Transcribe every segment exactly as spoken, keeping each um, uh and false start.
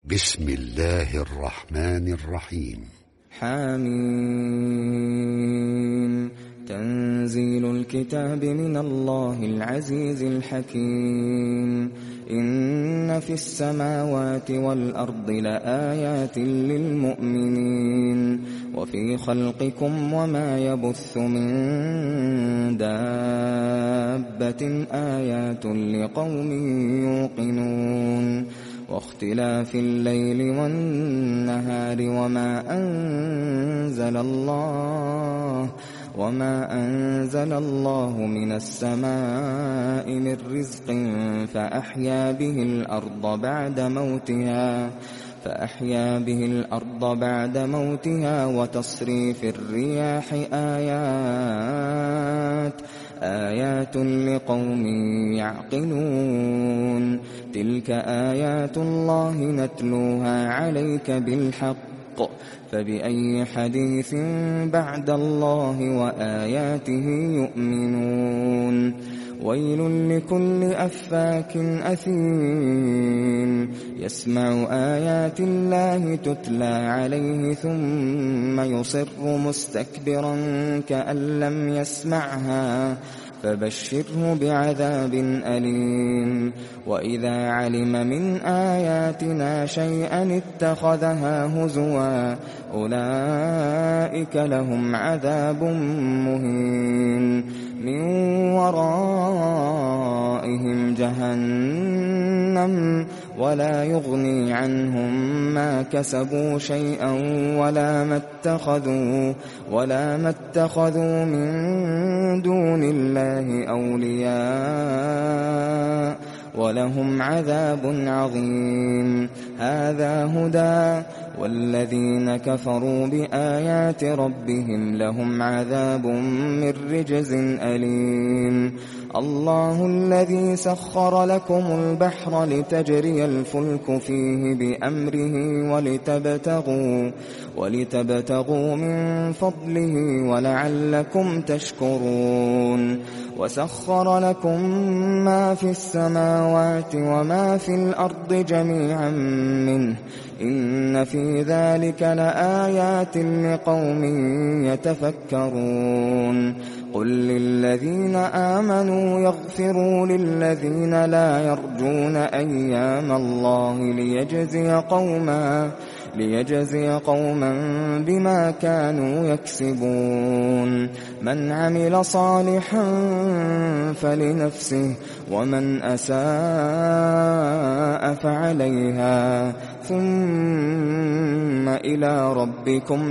بسم الله الرحمن الرحيم. حميم. تنزيل الكتاب من الله العزيز الحكيم. إن في السماوات والأرض لآيات للمؤمنين وفي خلقكم وما يبث من دابة آيات لقوم يوقنون واختلاف الليل والنهار وما أنزل الله وما أنزل الله من السماء من رزق فأحيا به الأرض بعد موتها فأحيا به الأرض بعد موتها وتصريف الرياح آيات آيات لقوم يعقلون تلك آيات الله نتلوها عليك بالحق فبأي حديث بعد الله وآياته يؤمنون ويل لكل أفاك أثيم يسمع آيات الله تتلى عليه ثم يصر مستكبرا كأن لم يسمعها فبشره بعذاب أليم وإذا علم من آياتنا شيئا اتخذها هزوا أولئك لهم عذاب مهين من ورائهم جهنم ولا يغني عنهم ما كسبوا شيئا ولا ما اتخذوا ولا ما اتخذوا من دون الله أولياء ولهم عذاب عظيم هذا هدى والذين كفروا بآيات ربهم لهم عذاب من رجز أليم الله الذي سخر لكم البحر لتجري الفلك فيه بأمره ولتبتغوا ولتبتغوا من فضله ولعلكم تشكرون وسخر لكم ما في السماوات وما في الأرض جميعا منه إن في ذلك لآيات لقوم يتفكرون قل للذين آمنوا يغفروا للذين لا يرجون أيام الله ليجزي قوما ليجزي قوما بما كانوا يكسبون من عمل صالحا فلنفسه ومن أساء فعليها ثم إلى ربكم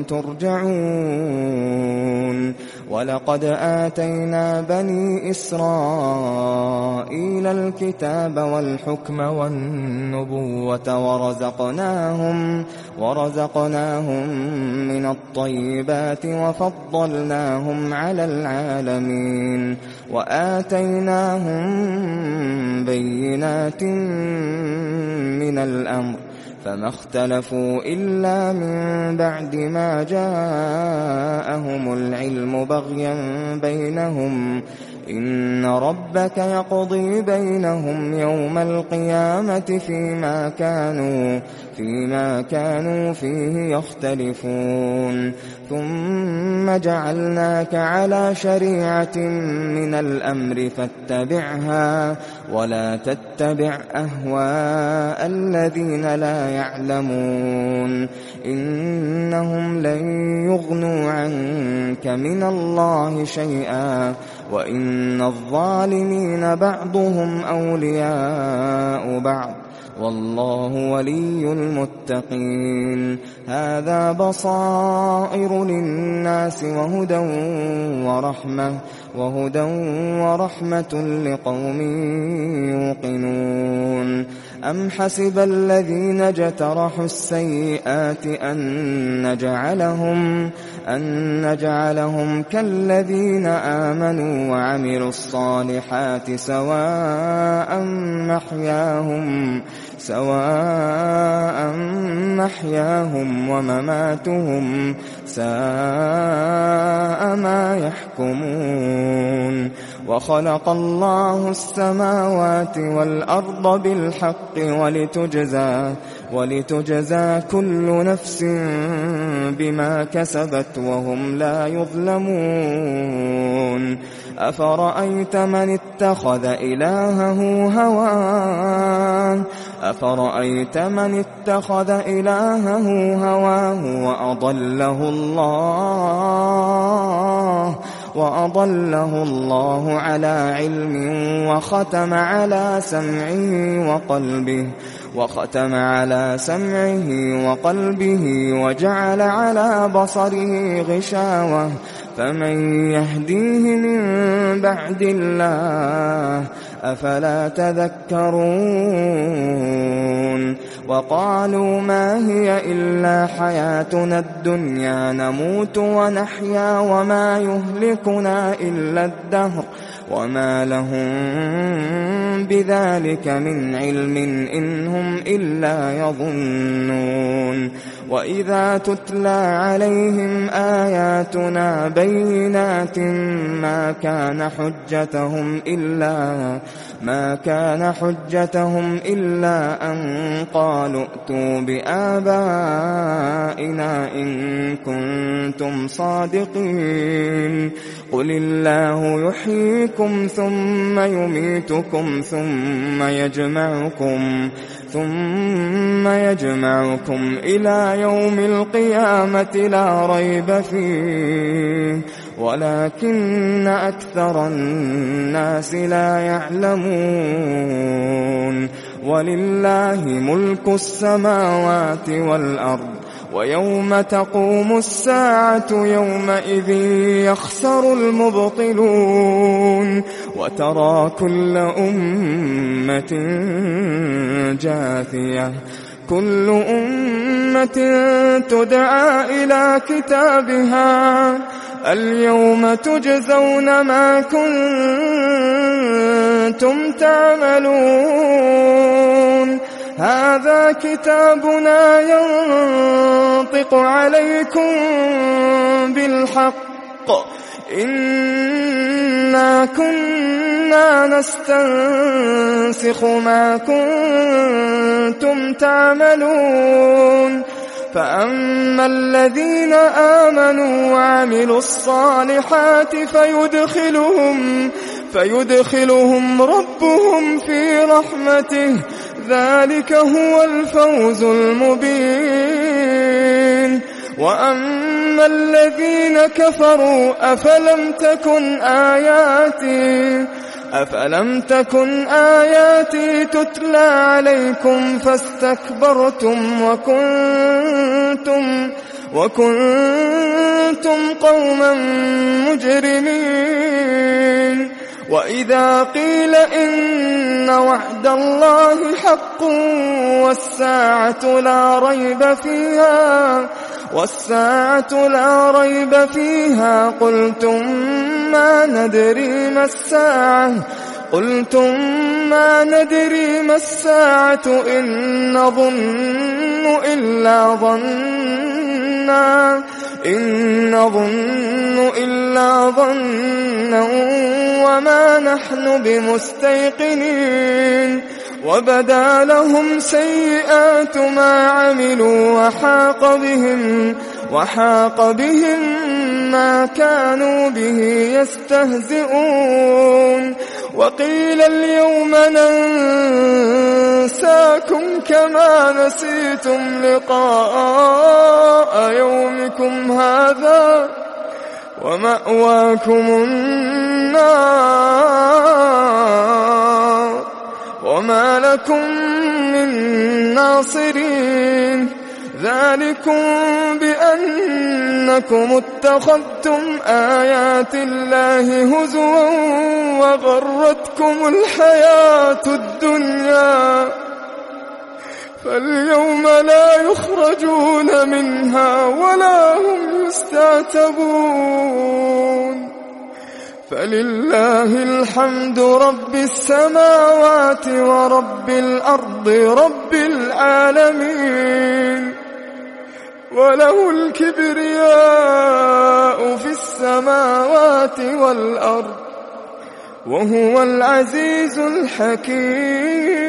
ترجعون ولقد آتينا بني إسرائيل الكتاب والحكم والنبوة ورزقناهم ورزقناهم من الطيبات وفضلناهم على العالمين وآتيناهم بينات من الأمر فما اختلفوا إلا من بعد ما جاءهم العلم بغيا بينهم إن ربك يقضي بينهم يوم القيامة فيما كانوا فيما كانوا فيه يختلفون ثم جعلناك على شريعة من الأمر فاتبعها ولا تتبع أهواء الذين لا يعلمون إنهم لن يغنوا عنك من الله شيئا وإن الظالمين بعضهم أولياء بعض والله ولي المتقين هذا بصائر للناس وهدى ورحمة وهدى ورحمة لقوم يوقنون أم حسب الذين اجترحوا السيئات أن نجعلهم أن نجعلهم كالذين آمنوا وعملوا الصالحات سواء محياهم سواء محياهم ومماتهم ساء ما يحكمون وخلق الله السماوات والأرض بالحق ولتجزى ولتجزى كل نفس بما كسبت وهم لا يظلمون أفرأيت من اتخذ إلهه هواه أفرأيت من اتخذ إلهه هواه وأضله الله وأضله الله على علم وختم على سمعه وقلبه وختم على سمعه وقلبه وجعل على بصره غشاوة فمن يهديه من بعد الله أفلا تذكرون وقالوا ما هي إلا حياتنا الدنيا نموت ونحيا وما يهلكنا إلا الدهر وما لهم بذلك من علم إن هم إلا يظنون وإذا تتلى عليهم آياتنا بينات ما كان حجتهم إلا ما كان حجتهم إلا أن قالوا ائتوا بآبائنا إن كنتم صادقين قل الله يحييكم ثم يميتكم ثم يجمعكم ثم يجمعكم إلى يوم القيامة لا ريب فيه ولكن أكثر الناس لا يعلمون ولله ملك السماوات والأرض ويوم تقوم الساعة يومئذ يخسر المبطلون وترى كل أمة جاثية كل أمة تدعى إلى كتابها اليوم تجزون ما كنتم تعملون هذا كتابنا ينطق عليكم بالحق إنا كنا نستنسخ ما كنتم تعملون فأما الذين آمنوا وعملوا الصالحات فيدخلهم فيدخلهم ربهم في رحمته ذلك هو الفوز المبين وأما الذين كفروا أفلم تكن آياتي أفلم تكن آياتي تتلى عليكم فاستكبرتم وكنتم وكنتم قوما مجرمين وإذا قيل إن وعد الله حق والساعة لا ريب فيها والساعة لا ريب فيها قلتم ما ندري ما الساعة قلتم ما ندري ما الساعة إن نظن إلا ظنا إن نظن إلا ظنا وما نحن بمستيقنين وبدا لهم سيئات ما عملوا وحاق بهم وحاق بهم ما كانوا به يستهزئون وقيل اليوم ننساكم كما نسيتم لقاء يومكم هذا ومأواكم النار وما لكم من ناصرين ذلكم بأنكم اتخذتم آيات الله هزوا وغرتكم الحياة الدنيا فاليوم لا يخرجون منها ولا هم يستعتبون فلله الحمد رب السماوات ورب الأرض رب العالمين وله الكبرياء في السماوات والأرض وهو العزيز الحكيم